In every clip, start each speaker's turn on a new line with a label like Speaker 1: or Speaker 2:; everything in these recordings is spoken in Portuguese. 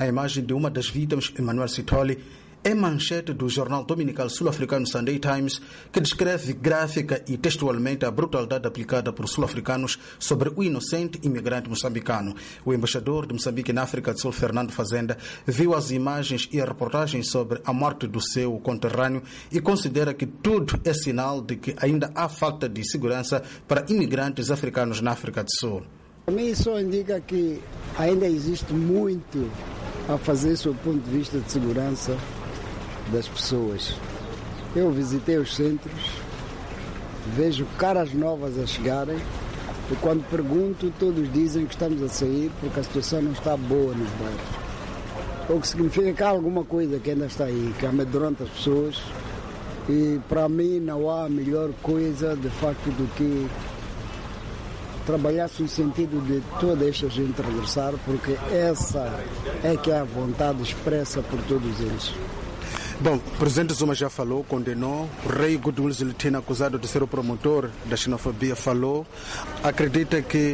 Speaker 1: A imagem de uma das vítimas, Emmanuel Sithole, é manchete do jornal dominical sul-africano Sunday Times, que descreve gráfica e textualmente a brutalidade aplicada por sul-africanos sobre o inocente imigrante moçambicano. O embaixador de Moçambique na África do Sul, Fernando Fazenda, viu as imagens e a reportagem sobre a morte do seu conterrâneo e considera que tudo é sinal de que ainda há falta de segurança para imigrantes africanos na África do Sul.
Speaker 2: Para mim isso indica que ainda existe muito a fazer sob o ponto de vista de segurança das pessoas. Eu visitei os centros, vejo caras novas a chegarem e quando pergunto todos dizem que estamos a sair porque a situação não está boa nos bairros. O que significa que há alguma coisa que ainda está aí, que amedronta as pessoas e para mim não há melhor coisa de facto do que trabalhar-se no sentido de toda esta gente regressar, porque essa é que é a vontade expressa por todos eles.
Speaker 1: Bom, o presidente Zuma já falou, condenou. O rei Goodwill Zwelithini, acusado de ser o promotor da xenofobia, falou. Acredita que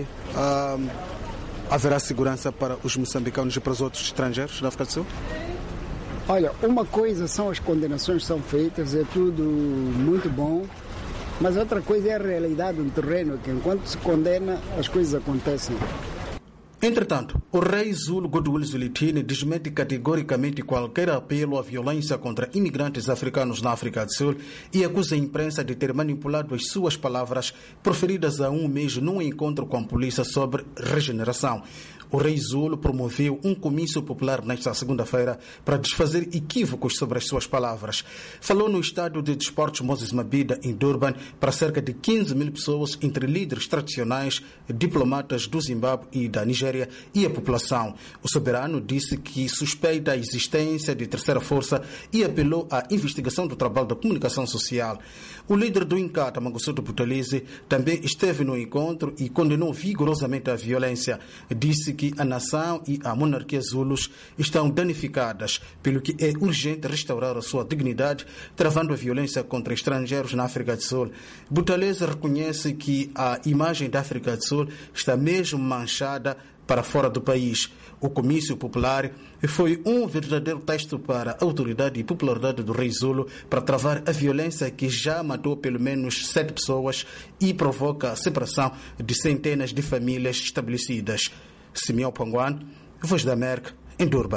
Speaker 1: haverá segurança para os moçambicanos e para os outros estrangeiros da África do Sul?
Speaker 2: Olha, uma coisa são as condenações que são feitas, é tudo muito bom, mas outra coisa é a realidade no terreno, que enquanto se condena, as coisas acontecem.
Speaker 1: Entretanto, o rei Zulu Goodwill Zwelithini desmente categoricamente qualquer apelo à violência contra imigrantes africanos na África do Sul e acusa a imprensa de ter manipulado as suas palavras proferidas há um mês num encontro com a polícia sobre regeneração. O rei Zulu promoveu um comício popular nesta segunda-feira para desfazer equívocos sobre as suas palavras. Falou no estádio de desportos Moses Mabhida, em Durban, para cerca de 15 mil pessoas, entre líderes tradicionais, diplomatas do Zimbábue e da Nigéria e a população. O soberano disse que suspeita a existência de terceira força e apelou à investigação do trabalho da comunicação social. O líder do Inkatha, Mangosuthu Buthelezi, também esteve no encontro e condenou vigorosamente a violência. Disse que a nação e a monarquia Zulus estão danificadas, pelo que é urgente restaurar a sua dignidade, travando a violência contra estrangeiros na África do Sul. Buthelezi reconhece que a imagem da África do Sul está mesmo manchada para fora do país. O comício popular foi um verdadeiro teste para a autoridade e popularidade do rei Zulu para travar a violência que já matou pelo menos 7 pessoas e provoca a separação de centenas de famílias estabelecidas. Simeão Panguan, Voz da América, em Durban.